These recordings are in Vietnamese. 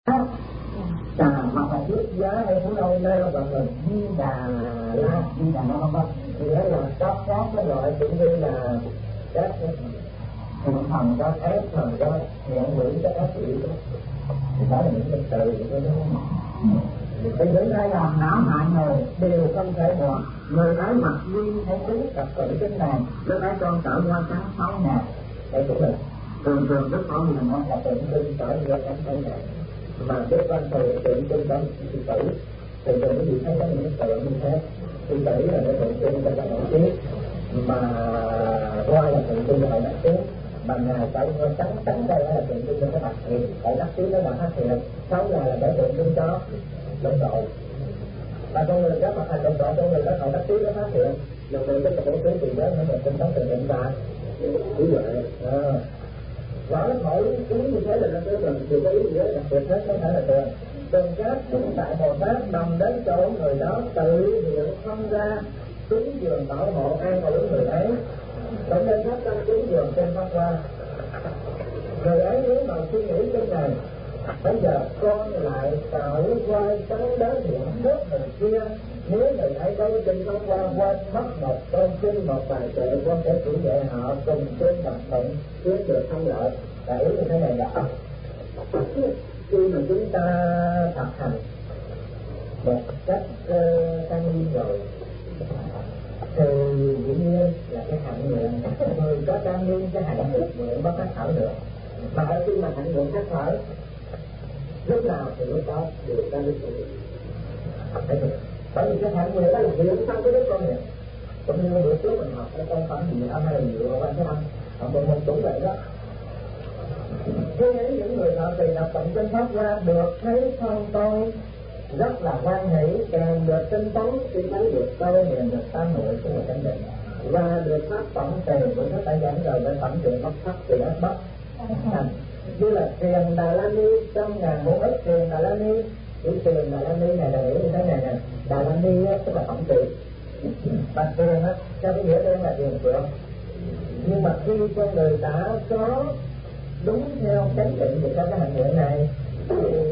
hoặc là trước giá hay phú đâu đây là gọi là Di Đà La, Di Đà La vân. Thì đó là các cái loại cũng như là các thượng thần, các ác thần, các hiện quỷ, các ác quỷ đó. Thì đó là những cái từ thì những ai làm não hại người đều không thể bỏ. Người ấy mặc duyên thấy tính cặp cử trên này, người ấy con trở qua sáng 6 ngày. Đây cũng là thường rất phổ biến là tượng trưng trở qua sáng 6 ngày. Mà cái văn từ tượng trưng trong thị tử thì cái gì thấy có những tượng như thế. Thị tử là cái tượng trưng cho đại đạo tiết, mà qua là tượng trưng cho đại đạo tiết, mà ngài phải trắng đây là tượng trưng cho cái bạc thiện, tại đắc tiết nó là phát thiện, 6 ngày là để tượng trưng cho lộn độ. Và con người đó hoặc là lộn độ, con người đó họ đắc tiết nó phát thiện, lộn độ tức là cái thì đó nó là tinh tấn từ hiện tại. Ví dụ nói mỗi ý như thế là nó cứ cần điều có ý nghĩa đặc biệt hết, không phải là thường. Từng các chúng tại Bồ Tát nằm đến chỗ người đó tự hiện không ra cúng dường bảo hộ an ủi người ấy. Cũng nên phát tâm cúng dường trên pháp hoa. Người ấy nếu mà suy nghĩ trên này, bây giờ con lại tạo quay sáng đến hiện nước người kia. Nếu người ấy đâu trên pháp hoa quên mất một con kinh, một bài kệ, con sẽ chỉ dạy họ cùng trên tập tụng kiếm được thông lợi. Và ý như thế này là khi mà chúng ta thực hành một cách tăng nhiên rồi thì dĩ nhiên là cái hạnh nguyện, người có tăng nhiên cái hạnh nguyện bất cách thở được. Mà ở khi mà hạnh nguyện cách thở lúc nào thì lúc đó đều ta đi sự. Bởi vì cái hạnh nguyện đó là việc trong cái đức con này. Cũng như bữa trước mình học cái con phản gì âm hay là gì ở cái âm ở một chủ vậy đó. Khi ấy những người thọ trì đọc tụng kinh pháp hoa được thấy thân tôi rất là hoan hỷ, càng được tinh tấn khi thấy được tôi liền được tam muội của một chân định và được pháp tổng tiền của nó đã dẫn rồi để tổng tiền bất thấp thì đã bất thành. Như là tiền Đà La Ni trong ngàn bộ ít tiền Đà La Ni, cái tiền Đà La Ni này là hiểu như thế này nè. Đà La Ni tức là tổng tiền, và tiền á theo cái nghĩa đây là tiền phượng. Nhưng mà khi con người đã có đúng theo chánh định về cái hạnh nguyện này thì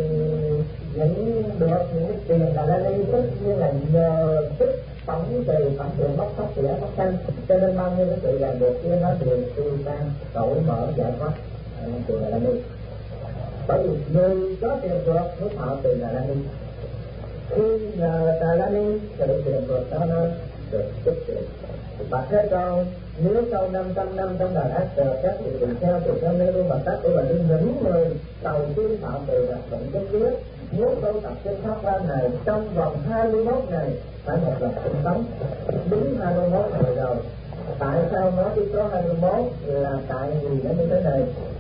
những được những cái tiền Đà La Ni tất nhiên là nhờ sức tổng tiền bất thấp thì đã phát sanh, cho nên bao nhiêu cái sự ràng buộc kia nó đều tiêu tan cởi mở giải thoát tiền Đà La Ni. Bởi vì người có tiền vượt mới thọ tiền Đà La Ni. Khi nhờ Đà La Ni sự tiền vượt đó nó được xuất hiện. Và thế con nếu sau 500 năm trong đời ác trời các vị tỳ kheo nếu luôn bằng cách của bà đi những người đầu tiên tạo từ đặc bệnh cái dưới nếu tu tập trên pháp hoa này trong vòng 21 ngày phải một lần tinh tấn đúng 21 ngày rồi. Tại sao nói cái số 21 là tại vì nó như thế này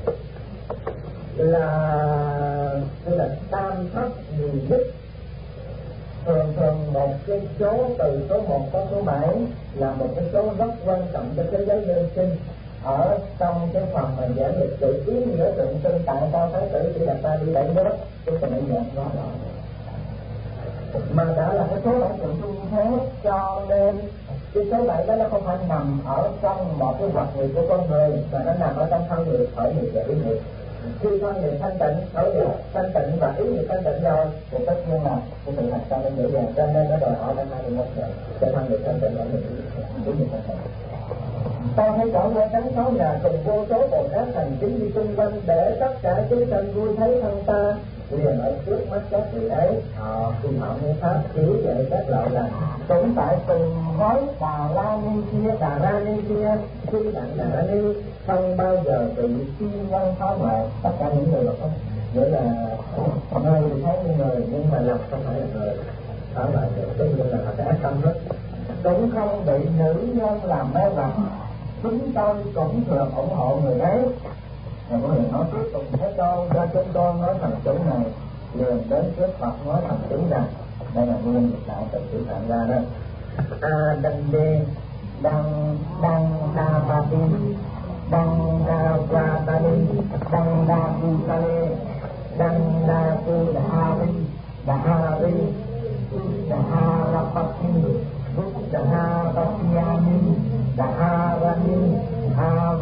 là tam thất nhì dứt. Thường một cái số từ số 1 có số 7 là một cái số rất quan trọng cho thế giới nhân sinh. Ở trong cái phần mà giảng lịch sử ý nghĩa tượng trưng tại sao Thái tử chỉ đặt ta đi đẩy nước chúng ta mới nhận nó rồi. Mà đã là cái số 7 tượng trưng như thế cho nên cái số 7 đó nó không phải nằm ở trong một cái vật người của con người mà nó nằm ở trong thân người, khởi nghiệp và ý nghiệp. Khi con người thanh tịnh, khởi nghiệp thanh tịnh và ý nghiệp thanh tịnh rồi thì tất nhiên là cái sự thành công nó dễ dàng, cho nên nó đòi hỏi là 21 ngày cho thân người thanh tịnh ở mình ý nghiệp thanh tịnh. Ta hãy trọn qua trắng 6 nhà cùng vô số Bồ Tát thành kính đi xung quanh để tất cả chúng sanh vui thấy thân ta liền ở trước mắt các vị ấy. Khi họ nghe pháp chỉ dạy các loại là cũng phải từng nói Đà La Ni kia khi đặng Đà La Ni không bao giờ bị chi nhân phá hoại. Tất cả những người mà không nghĩa là người thì thấy như người nhưng mà lòng không phải là người phá hoại được, tất nhiên là họ sẽ ác tâm hết. Cũng không bị nữ nhân làm mê hoặc. Chúng tôi cũng thường ủng hộ người ấy. Rồi có người nói tiếp tục thế con cho chúng con nói thằng chủ này liền đến trước Phật nói thằng chủ rằng đây là nguyên dịch đại từ chữ Phạn ra đó. Đăng đê đăng đa ba ti đăng đa qua ta ni đăng đa pu ta lê đăng đa pu đa ri đa ra pa ti đa pa ti ani đa ra ni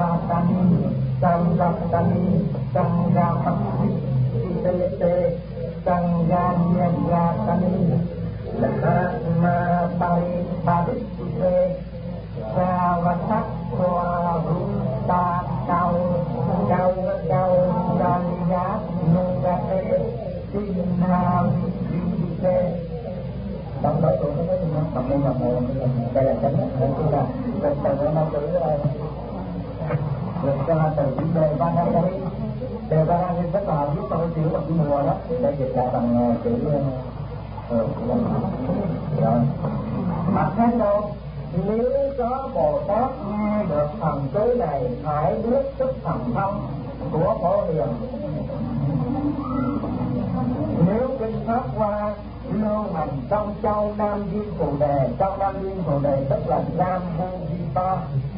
Avatani, Samratani, Samrapati, Siddhayate, gan nhiên ga tani ma ba đích kê sa văn sắc hoa ta cao đan giá nung ga tê tin nam đi kê đọc đối tượng nó có gì không? Đọc đây là một đây là chánh đây là lịch từ nó chữ lịch ra từ chữ đề ba năm đây đề ba năm rất là viết trong cái chữ bằng chữ mùa đó thì đây dịch lại bằng chữ rồi mặt khác đâu nếu có Bồ Tát nghe được thần chú này phải biết sức thần thông của Phổ Hiền. Nếu kinh pháp qua lưu hành trong châu Nam Viên Phù Đề, trong Nam Viên Phù Đề tức là Nam Vô Di Ta,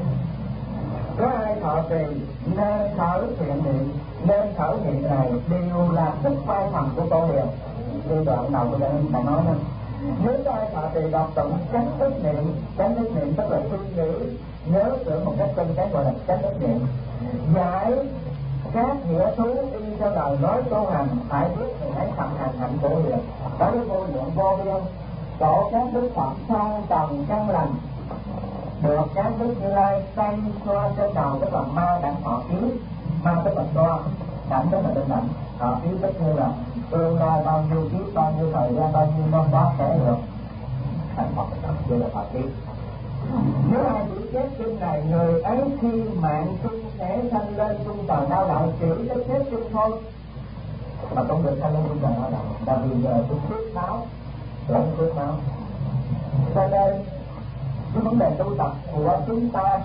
có ai thọ trì nên thở thiện niệm, nên thở niệm này đều là sức vai thần của Phổ Hiền. Như đoạn đầu của đã nói đó. Nếu có ai thọ trì đọc tụng chánh thức niệm tức là suy nghĩ nhớ tưởng một cách chân chánh gọi là chánh thức niệm, giải các nghĩa thú y theo lời nói tu hành phải biết thì hãy tập hành hạnh Phổ Hiền. Đó là vô lượng vô biên tổ các đức Phật song tầng căn lành được các đức Như Lai tay xoa trên đầu tức là ma đảnh thọ ký, ma tức là xoa, đảnh tức là tinh đảnh, thọ ký tức như là tương lai bao nhiêu kiếp, bao nhiêu thời gian, bao nhiêu năm đó sẽ được thành Phật, đây là thọ ký. Nếu ai chỉ chép kinh này, người ấy khi mạng chung sẽ sanh lên chung trời đau đạo, chỉ có chép kinh thôi mà không được sanh lên chung trời đau đạo, là vì giờ tôi phước báo, tưởng phước báo. Cho nên cái vấn đề tu tập của chúng ta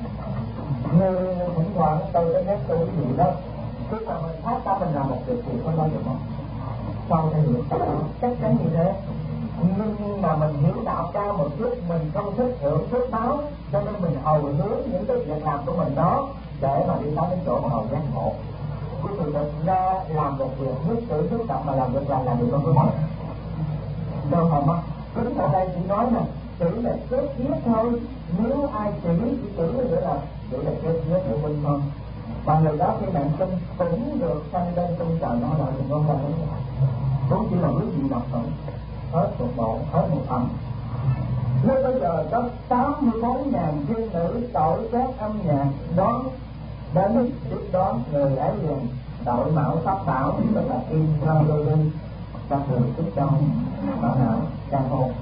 như thỉnh thoảng tôi có nhắc tôi cái gì đó, khi mà mình phát tâm mình làm một việc thì không bao giờ không sau này hiểu chắc chắn như thế. Nhưng mà mình hiểu đạo cao một chút, mình không thích hưởng phước báo, cho nên mình hầu hướng những cái việc làm của mình đó để mà đi tới đến chỗ mà hầu giác ngộ. Chứ thực ra làm một việc nhất cử nhất động mà làm việc là điều không có mất đâu mà mất. Chính ở đây chỉ nói nè, chỉ là chết giết thôi. Nếu ai chỉ nữa là chỉ là chết giết của mình thôi. Và người đó khi mạng sinh cũng được sanh lên trong trời nó lại thì không phải cũng chỉ là quý vị đọc thôi, hết một bộ, hết một âm. Nếu bây giờ có 84.000 thiên nữ tội các âm nhạc đón đến tiếp đón người ấy liền đội mạo pháp bảo tức là kim ra đôi đi các người tiếp trong bảo não trang hồn.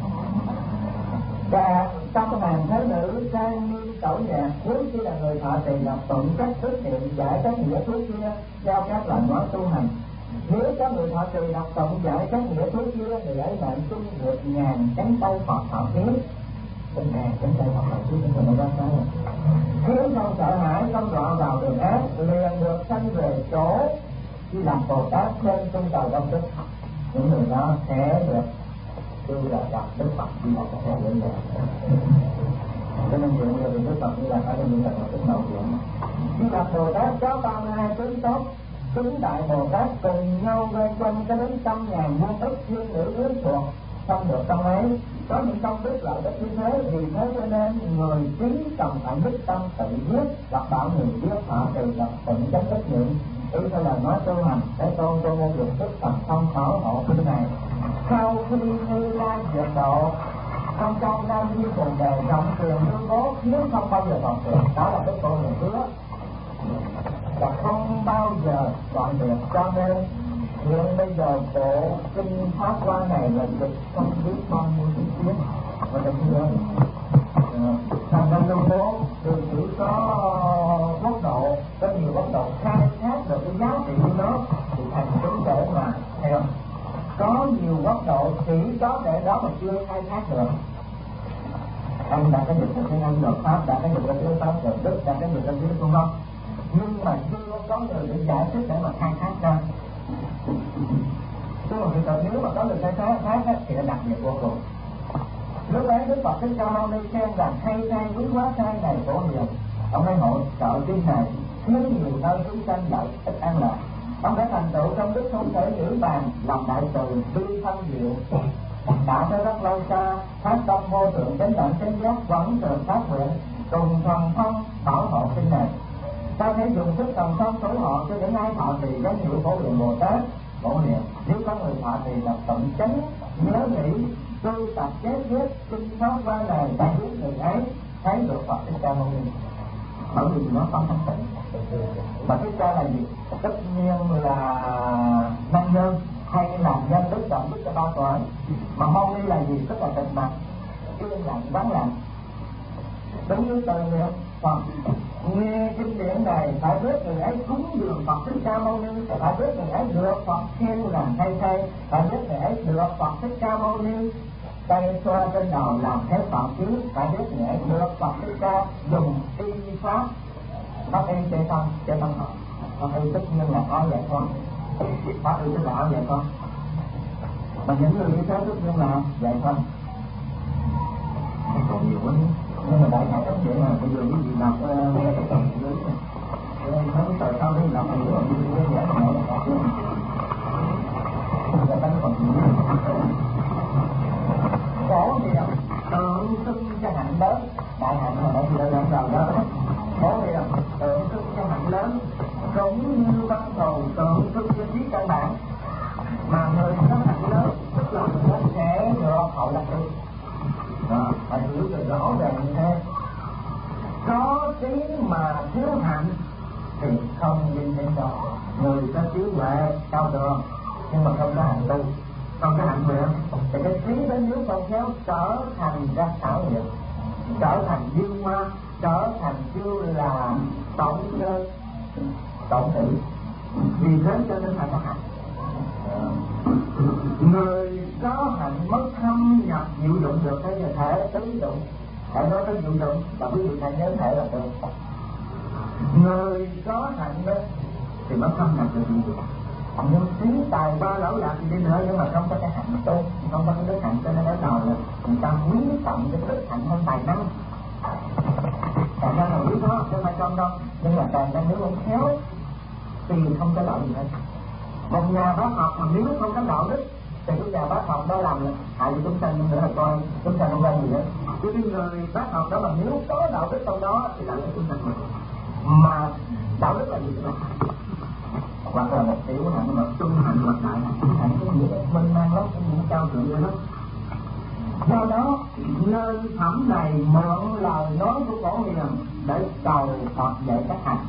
Và trong hàng thế nữ trang nghiêm tẩu nhạc cuối chỉ là người thọ trì đọc tụng các thức niệm giải các nghĩa thú kia giao các lời nói tu hành. Nếu có người thọ trì đọc tụng giải các nghĩa thú kia thì ấy bạn chung được ngàn cánh tay Phật thọ ký,เป็นngàn cánh tay Phật thọ ký trên trời ra sao? Nếu không sợ hãi, không đọa vào đường ác, liền được sanh về chỗ đi làm Bồ Tát trên trung trời đông đức. Những người đó sẽ được tôi là gặp Đức Phật đi là các thầy đơn giản. Cho nên nhiều người Đức Phật đi là phải đơn giản là tức mạo diện. Đi gặp Bồ Tát có 32 tướng tốt, chúng đại Bồ Tát cùng nhau vây quanh cho đến 100.000 muôn ức thiên nữ ước thuộc, xong được trong ấy. Có những công đức lợi ích như thế, vì thế cho nên người trí cần phải đức tâm tự viết, đọc bảo người viết thọ trì đọc tụng chánh thức niệm, ý theo lời nói tu hành để tôn cho ngôi được sức thần thông khảo hộ kinh này. Sau khi Như Lai diệt độ trong Nam Viên Phù Đề rộng trường như bố, nếu không bao giờ còn được, đó là cái Phổ Hiền hứa và không bao giờ còn được. Cho nên hiện bây giờ bộ kinh Pháp Hoa này là dịch không biết bao nhiêu tiếng và được chưa? Thành ra lưu bố thì chỉ có quốc độ, có nhiều quốc độ khai thác được cái giá trị của nó thì thành chúng để mà thấy không? Có nhiều quốc độ chỉ có để đó mà chưa khai thác được. Anh đã có dịch ở tiếng Anh được, Pháp đã có dịch ở tiếng Pháp được, Đức đã có dịch ở tiếng Trung Quốc, nhưng mà chưa có người để giải thích để mà khai thác ra. Chứ mà nếu mà có người khai thác thì là đặc biệt vô cùng. Lúc ấy Đức Phật Thích Ca Mâu Ni xem rằng hay quý quá thay này Phổ Hiền, ông ấy hỗ trợ kinh này thiếu nhiều nơi chúng sanh lợi ích an lạc. Ông đã thành tựu trong đức không thể nghĩ bàn, lòng đại từ tuy thân diệu, đạo tới rất lâu xa, phát tâm vô thượng chánh đẳng chánh giác vẫn thường phát nguyện cùng thần thông bảo hộ kinh này. Ta thấy dùng sức thần thông số họ cho những ai thọ trì danh hiệu Phổ Hiền Bồ Tát. Phổ Hiền nếu có người thọ trì là tụng chánh nhớ nghĩ tu tập chết ghét kinh pháp qua lời ta biết người ấy thấy được Phật Thích Ca Mâu Ni. Bởi vì nó không thanh tịnh. Mà Thích Ca là gì? Tất nhiên là năng nhân hay là nhân đức động đức cho ba cõi. Mà Mâu Ni là gì? Tức là tịch mặt, yên lặng, vắng lặng. Đúng với từ niệm Phật. Nghe kinh điển này phải biết người ấy cúng dường Phật Thích Ca Mâu Ni, phải biết người ấy được Phật khen là hay hay, phải biết người ấy được Phật Thích Ca Mâu Ni tay xoa trên đầu làm thế Phật chứ, phải biết người ấy được Phật Thích Ca dùng y pháp. Nó y chơi không học, nó y tất nhiên là có vậy không, pháp y tức là áo vậy không. Mà những người như thế tất nhiên là vậy không. Còn nhiều quá nhưng mà đại khái giống vậy là bây giờ cái gì đọc cái tổng lý này không sợ sao đi đọc thì nó dễ dễ mà nó đọc chứ người ta còn gì khổ thì tượng trưng cho hạnh lớn, đại hạnh mà đại gì đã đầu đó. Khổ thì tượng trưng cho hạnh lớn, cũng như văn thù tượng trưng cho trí căn bản. Mà người có hạnh lớn tức là nó sẽ được hậu lập đi. Phải hiểu được rõ ràng như thế. Có trí mà thiếu hạnh thì không đi đến đâu. Người có trí huệ cao thượng nhưng mà không có hạnh tu, không có hạnh nguyện thì cái trí đó nếu không khéo trở thành ra xảo nghiệp, trở thành dương ma, trở thành kêu là tổn thương, tổn tử. Vì thế cho nên phải có hạnh. Người có hạnh mới thâm nhập diệu dụng được cái thể tứ dụng. Hãy nói tới diệu dụng và quý vị hãy nhớ thể là được. Người có hạnh đó thì mới thâm nhập được diệu dụng. Nhưng trí tài ba lỗi lạc thì đi nữa nhưng mà không có cái hạnh tu, không có cái đức hạnh, cho nên ở đầu là người ta quý trọng cái đức hạnh hơn tài năng. Tài năng là quý đó, không phải trong đâu. Nhưng mà tài năng nếu không khéo thì không có lợi gì hết. Một nhà bác học mà nếu không có đạo đức thì cái nhà bác học đó làm hại cho chúng sanh nữa là coi chúng sanh không ra gì hết. Chứ cái người bác học đó mà nếu có đạo đức trong đó thì làm cho chúng sanh mà đạo đức là gì các bạn? Hoặc là một tiểu hạnh, một trung hạnh, hoặc đại hạnh. Hạnh có nghĩa là minh mang lắm, cái nghĩa cao thượng vậy đó. Do đó nên phẩm này mượn lời nói của Phổ Hiền để cầu Phật dạy các hạnh.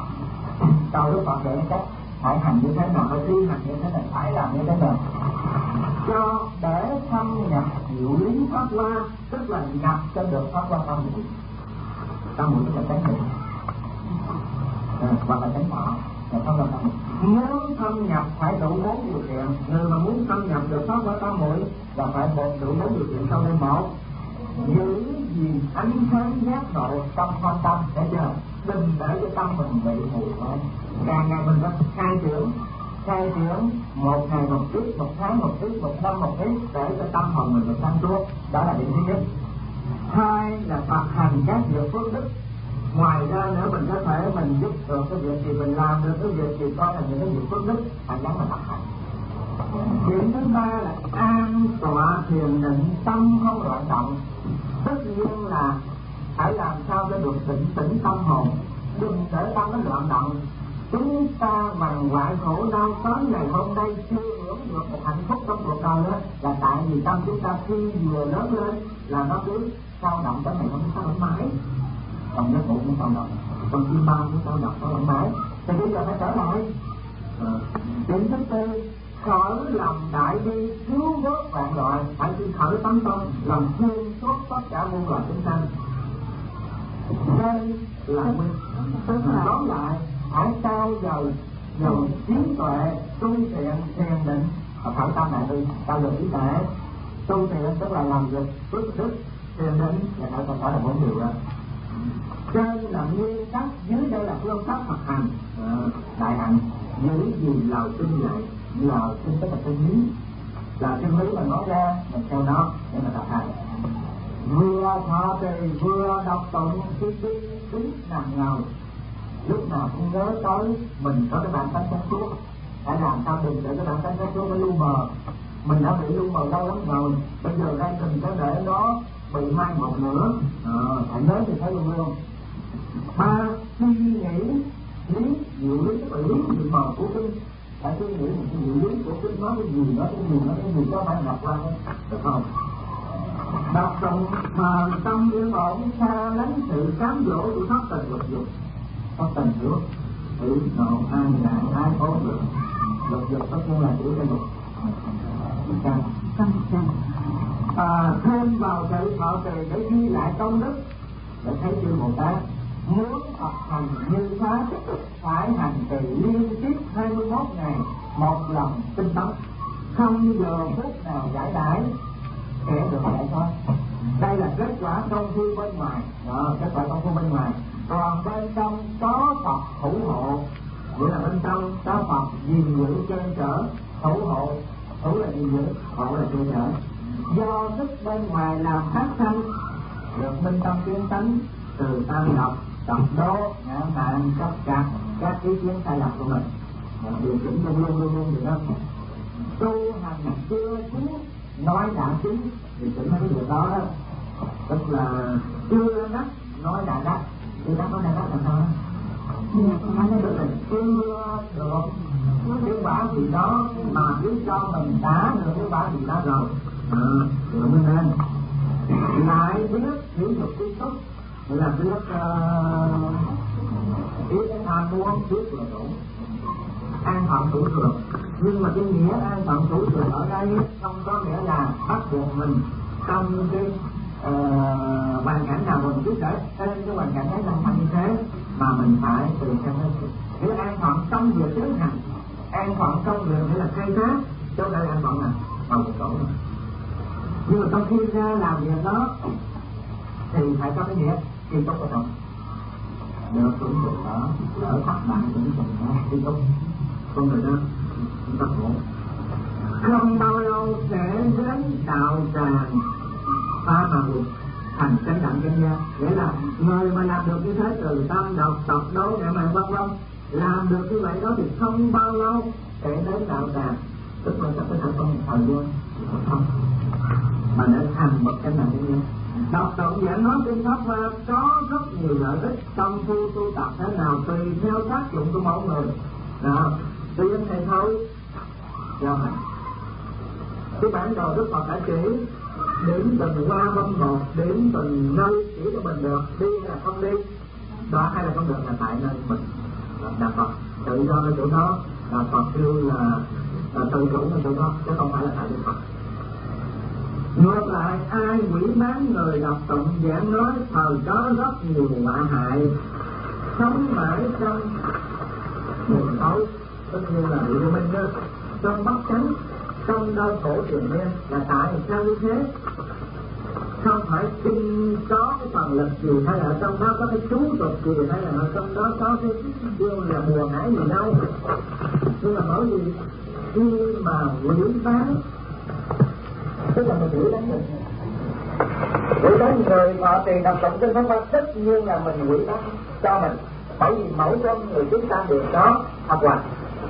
Cầu Đức Phật dạy các phải hành như thế nào, phải thi hành như thế nào, phải làm như thế nào cho để thâm nhập diệu lý pháp hoa, tức là nhập cho được pháp hoa tâm mũi. Tâm mũi tức là chánh niệm hoặc là chánh thọ là pháp hoa tâm mũi. Muốn thâm nhập phải đủ 4 điều kiện. Người mà muốn thâm nhập được pháp hoa tâm mũi là phải đủ 4 điều kiện sau đây. Một, giữ gìn ánh sáng giác ngộ trong quan tâm, thấy chưa? Đừng để cho tâm mình bị mù mờ. Càng ngày mình có khai triển một ngày một ít, một tháng một ít, một năm một ít để cho tâm hồn mình được sáng suốt. Đó là điểm thứ nhất. Hai là thực hành các việc phước đức. Ngoài ra nữa mình có thể mình giúp được cái việc gì mình làm được cái việc gì coi là những cái việc phước đức, phải gắn là thực hành. Điểm thứ ba là an tọa thiền định, tâm không loạn động. Tất nhiên là phải làm sao cho được tỉnh tâm hồn, đừng để tâm nó loạn động. Chúng ta bằng hoại khổ đau tới ngày hôm nay chưa hưởng được một hạnh phúc trong cuộc đời đó là tại vì tâm chúng ta khi vừa lớn lên là nó cứ sao động tới ngày hôm nay sao động mãi. Còn giấc ngủ cũng sao động, còn chim bao cũng sao động mãi. Thì bây giờ phải trở lại. Điểm thứ tư, khởi lòng đại bi cứu vớt vạn loại, phải chịu khởi tấm tâm làm xuyên suốt tất cả muôn loài chúng sanh. Đây là nguyên tóm lại phải trao dồi trí tuệ, tu thiện, thiền định và khởi tâm đại bi. Trao dồi trí tuệ, tu thiện tức là làm việc phước đức, thiền định là phải là 4 điều đó. Trên là nguyên tắc, dưới đây là phương pháp thực hành. Đại hạnh giữ gìn lời kinh dạy, lời kinh tức là kinh lý, là kinh lý mà nói ra mình theo nó để mà thực hành. Vừa thọ trì vừa đọc tụng khi đi đứng nằm ngồi, lúc nào cũng nhớ tới mình có cái bản tánh sáng suốt. Phải làm sao đừng để cái bản tánh sáng suốt nó lu mờ. Mình đã bị lu mờ lâu lắm rồi, bây giờ đây đừng có để nó bị mai một nữa. Phải nhớ thì thấy luôn luôn. Ba, suy nghĩ lý diệu lý tức là lý diệu mờ của kinh, phải suy nghĩ một cái nghĩa lý của kinh nói cái gì, nói cái gì có phải đọc qua không, được không? Đọc tụng mà tâm yên ổn, xa lánh sự cám dỗ của thất tình lục dục. Thất tình trước hỷ nộ ai ngại ai ố được, lục dục tất nhiên là chỉ cái lục căn. Thêm vào sự thọ trì để ghi lại công đức, để thấy chư Bồ Tát muốn học hành như pháp phải hành trì liên tiếp 21 ngày một lần tinh tấn, không giờ phút nào giải đãi sẽ được giải thoát. Đây là kết quả công phu bên ngoài, kết quả công phu bên ngoài. Còn bên trong có Phật thủ hộ, nghĩa là bên trong có Phật gìn giữ che chở, thủ hộ. Thủ là gìn giữ, hộ là che chở. Do sức bên ngoài làm phát sanh được minh tâm kiến tánh, từ tam độc, độc đố, ngã mạn, chấp chặt các ý kiến sai lầm của mình, điều chỉnh luôn được không? Tu hành chưa chính, nói đã chính, điều chỉnh mấy cái điều đó đó, tức là chưa đắc nói đã đắc. Chưa đắc nói đã đắc là sao đó? Tức là chưa được cái quả gì đó mà cứ cho mình đã được cái quả gì đó rồi, rồi mới nên lại biết hiểu dục kiến túc, là biết biết cái tham muốn biết là đủ an phận thủ thường. Nhưng mà cái nghĩa an phận thủ thường ở đây không có nghĩa là bắt buộc mình trong cái hoàn cảnh nào mình cứ để trên cái hoàn cảnh ấy làm thành như thế, mà mình phải từ trong cái nghĩa an phận trong việc tiến hành, an phận trong việc nghĩa là khai thác, chứ không phải an phận là vào một chỗ. Nhưng mà trong khi ra làm việc đó thì phải có cái nghĩa nghiêm túc ở trong được cũng được đó, ở thất bại cũng được đó, nghiêm túc không được đó, chúng ta khổ. Không bao lâu sẽ đến đạo tràng phá mà buộc thành chánh đẳng chánh giác, nghĩa là người mà làm được như thế từ tam độc, độc đố, ngã mạn vân vân, làm được như vậy đó thì không bao lâu sẽ đến đạo tràng, tức là sẽ thành công một thời gian không mà để thành bậc chánh đẳng chánh giác. Đọc tụng giảng nói kinh pháp hoa có rất nhiều lợi ích, công phu tu tập thế nào tùy theo tác dụng của mỗi người. Đó, tùy đến thầy thôi cho mình. Cái bản đồ Đức Phật đã chỉ điểm từng qua bông một, điểm từng nơi chỉ cho mình được, đi là không đi, đó hay là không được là tại nơi mình. Là Phật tự do ở chỗ đó, là Phật kêu là tự chủ ở chỗ đó, chứ không phải là tại Đức Phật. Ngược lại, ai quỷ bán người đọc tụng giảng nói thời có rất nhiều họa hại, sống mãi trong buồn khổ, tất nhiên là bị minh đó, trong bất chánh, trong đau khổ triền miên, là tại sao như thế? Không phải kinh có cái phần lực gì, hay là trong đó có cái chú tục gì, hay là trong đó có cái kêu là buồn hãi gì đâu. Nhưng mà bởi vì khi mà quỷ bán, tức là mình quỷ đánh mình, quỷ đánh người họ tiền đọc tụng kinh pháp hoa, tất nhiên là mình quỷ đánh cho mình, bởi vì mỗi con người chúng ta đều có học hoạch.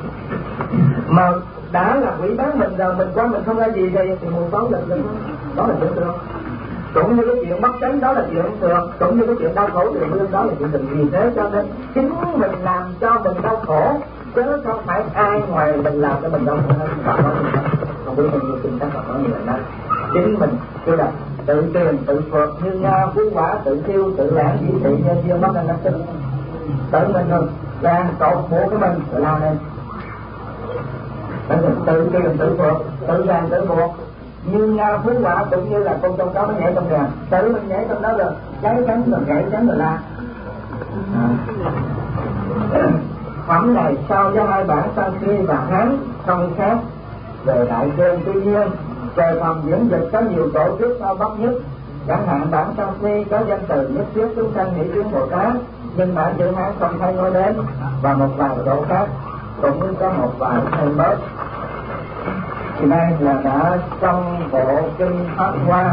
Mà đã là quỷ bán mình rồi, mình qua mình không ra gì thì mùi xấu lực được đó là chuyện thường. Cũng như cái chuyện bất chánh đó là chuyện thường, cũng như cái chuyện đau khổ thì lương đó là chuyện thường. Vì thế cho nên chính mình làm cho mình đau khổ, chứ không phải ai ngoài mình làm cho mình đau khổ hết. Không biết bao nhiêu kinh các Phật nói như vậy đó. Chính mình cứ là tự truyền tự phượt như Nga phú quả, tự thiêu tự lãng dĩ thị nhân duyên mất anh đắc sinh. Tự mình rồi ra cột bộ cái mình rồi lao lên, tự truyền tự phượt, tự ràng tự buộc như Nga phú quả, cũng như là con trâu cáo nó nhảy trong ràng, tự mình nhảy trong đó rồi cháy cánh rồi gãy cánh rồi la. Phẩm này sau do hai bản Sanskrit và Hán không khác về đại cương. Tuy nhiên về phần diễn dịch có nhiều tổ trước sau bắt nhất. Chẳng hạn bản Sanskrit có danh từ nhất thiết chúng sanh nghĩ tiếng Bồ Tát, nhưng bản chữ Hán không thấy nói đến, và một vài độ khác cũng có một vài thêm bớt. Thì đây là đã trong bộ kinh Pháp Hoa.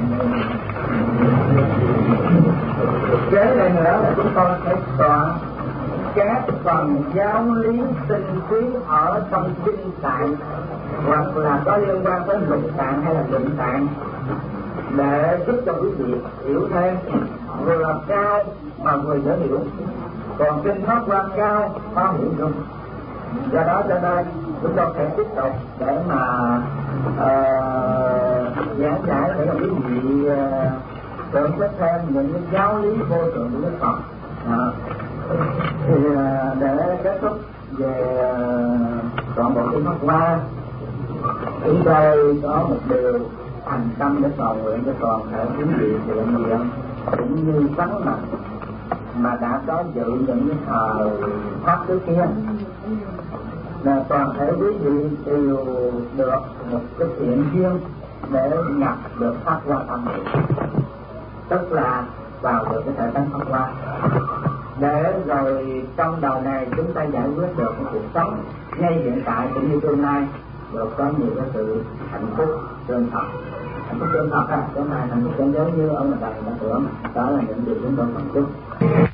Kế đây nữa là chúng tôi sẽ soạn các phần giáo lý tinh túy ở trong kinh tạng, hoặc là có liên quan tới lục tạng hay là luận tạng, để giúp cho quý vị hiểu thêm, vừa cao mà vừa dễ hiểu. Còn kinh Pháp Hoa cao khó hiểu chung, do đó cho nên chúng tôi sẽ tiếp tục để mà giảng giải để cho quý vị thưởng thức thêm những cái giáo lý vô thượng của Đức Phật. Thì để kết thúc về toàn bộ kinh Pháp Hoa, chúng tôi có một điều thành tâm để cầu nguyện cho toàn thể quý vị thiện nguyện cũng như vắng mặt mà đã có dự những cái thời Pháp trước kia, là toàn thể quý vị đều được một cái thiện duyên để nhập được Pháp Hoa tâm, tức là vào được cái thể tánh Pháp Hoa, để rồi trong đầu này chúng ta giải quyết được cái cuộc sống ngay hiện tại cũng như tương lai, được có nhiều cái sự hạnh phúc chân thật. Hạnh phúc chân thật á, cái này hạnh phúc chân giới như ông là thầy đã tưởng, đó là những điều chúng tôi cần chúc.